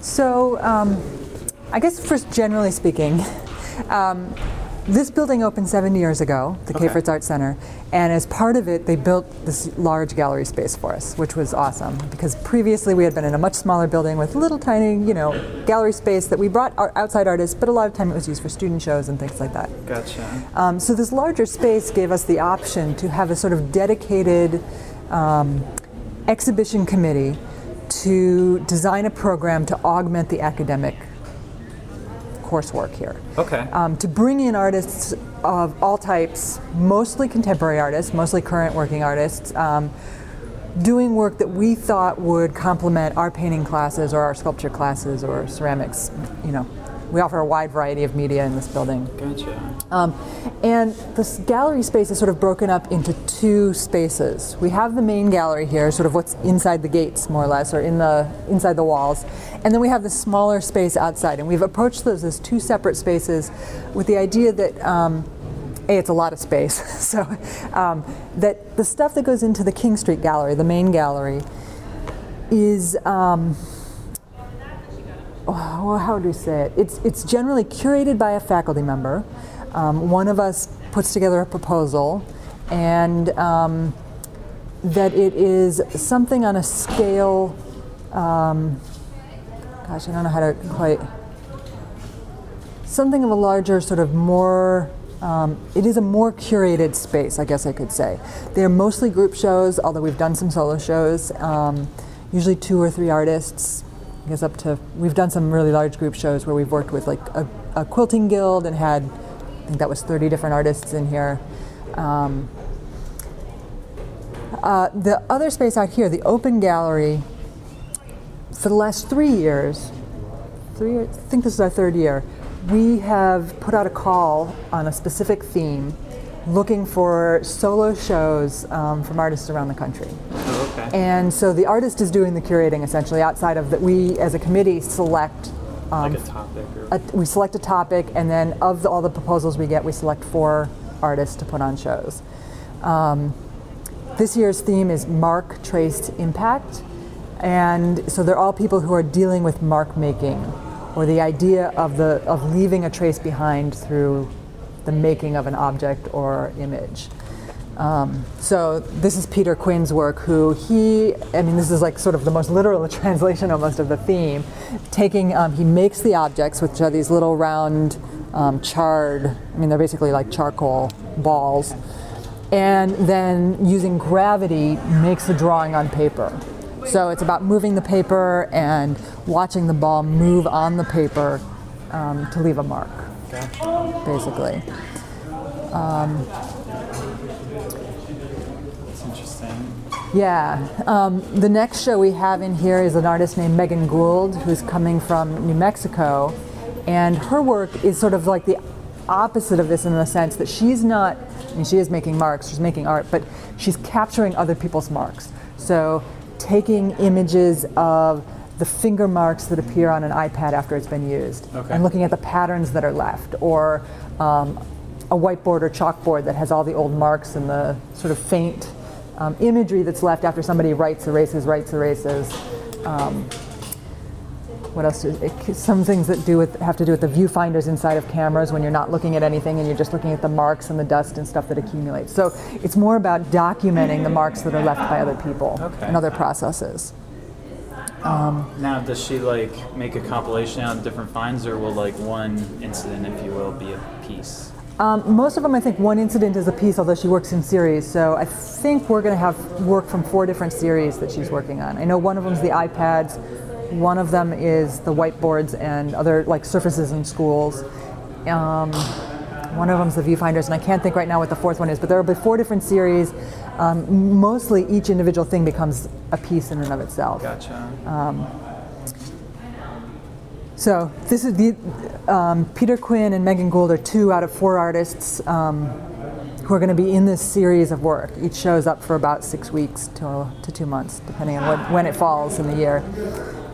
So I guess first, generally speaking, this building opened 7 years ago, the Kaye Fritz Art Center, and as part of it, they built this large gallery space for us, which was awesome, because previously we had been in a much smaller building with little tiny, gallery space that we brought our outside artists, but a lot of time it was used for student shows and things like that. Gotcha. So this larger space gave us the option to have a sort of dedicated exhibition committee to design a program to augment the academic coursework here. Okay. To bring in artists of all types, mostly contemporary artists, mostly current working artists, doing work that we thought would complement our painting classes or our sculpture classes or ceramics. We offer a wide variety of media in this building. Gotcha. And this gallery space is sort of broken up into two spaces. We have the main gallery here, sort of what's inside the gates, more or less, or inside the walls. And then we have the smaller space outside. And we've approached those as two separate spaces with the idea that, it's a lot of space. So that the stuff that goes into the King Street Gallery, the main gallery, is, how do we say it? It's generally curated by a faculty member. One of us puts together a proposal, and that it is something on a scale, I don't know how to quite, something of a larger sort of more, it is a more curated space, I guess I could say. They're mostly group shows, although we've done some solo shows, usually 2 or 3 artists. I guess we've done some really large group shows where we've worked with like a quilting guild and had, I think that was 30 different artists in here. The other space out here, the open gallery, for the last 3 years, I think this is our 3rd year, we have put out a call on a specific theme looking for solo shows from artists around the country. Okay. And so the artist is doing the curating essentially outside of that. We as a committee select like a topic? Or... we select a topic, and then of all the proposals we get, we select 4 artists to put on shows. This year's theme is Mark Traced Impact. And so they're all people who are dealing with mark making, or the idea of leaving a trace behind through the making of an object or image. So this is Peter Quinn's work, this is like sort of the most literal translation almost of the theme. He makes the objects, which are these little round charred, they're basically like charcoal balls, and then using gravity makes the drawing on paper. So it's about moving the paper and watching the ball move on the paper to leave a mark, basically. Yeah. The next show we have in here is an artist named Megan Gould, who's coming from New Mexico. And her work is sort of like the opposite of this in the sense that she is making marks, she's making art, but she's capturing other people's marks. So taking images of the finger marks that appear on an iPad after it's been used, and looking at the patterns that are left, or a whiteboard or chalkboard that has all the old marks and the sort of faint imagery that's left after somebody writes, erases. What else? Some things that have to do with the viewfinders inside of cameras when you're not looking at anything and you're just looking at the marks and the dust and stuff that accumulates. So it's more about documenting the marks that are left by other people and other processes. Now, does she make a compilation out of different finds, or will one incident, if you will, be a piece? Most of them, I think one incident is a piece, although she works in series. So I think we're going to have work from 4 different series that she's working on. I know one of them is the iPads, one of them is the whiteboards and other surfaces in schools. One of them is the viewfinders, and I can't think right now what the 4th one is, but there will be 4 different series. Mostly each individual thing becomes a piece in and of itself. Gotcha. So this is Peter Quinn and Megan Gould are 2 out of 4 artists who are going to be in this series of work. Each shows up for about 6 weeks to 2 months, depending on when it falls in the year.